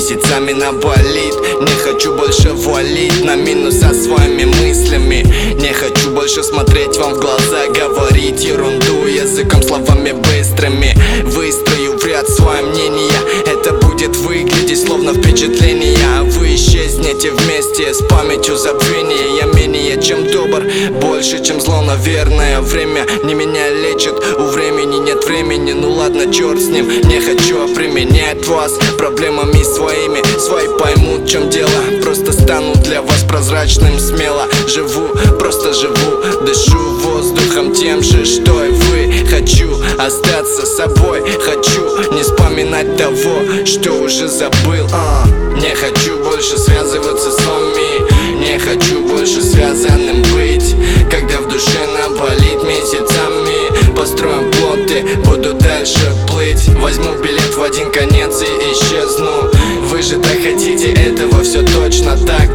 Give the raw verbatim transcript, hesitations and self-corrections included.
месяцами наболит. Не хочу больше валить на минус со своими мыслями. Не хочу больше смотреть вам в глаза, говорить ерунду языком, словами быстрыми. Выстрою в ряд свое мнение, это будет выглядеть словно впечатление. А вы исчезнете вместе с памятью забвения. Я менее чем добр, больше чем зло, наверное. Время не меня лечит, у времени нет времени. Ну ладно, черт с ним, не хочу обременять вас проблемами своими. Свои поймут, в чем дело, просто стану для вас прозрачным. Смело живу, просто живу, дышу воздухом тем же, что и вы. Хочу остаться собой, хочу не вспоминать того, что уже забыл. а. Не хочу больше связываться с вами, не хочу больше связанным быть. Когда в душе наболит месяцами, построим плоты, буду дальше плыть. Возьму билет в один конец и исчезну. Вы же так хотите этого, все точно так.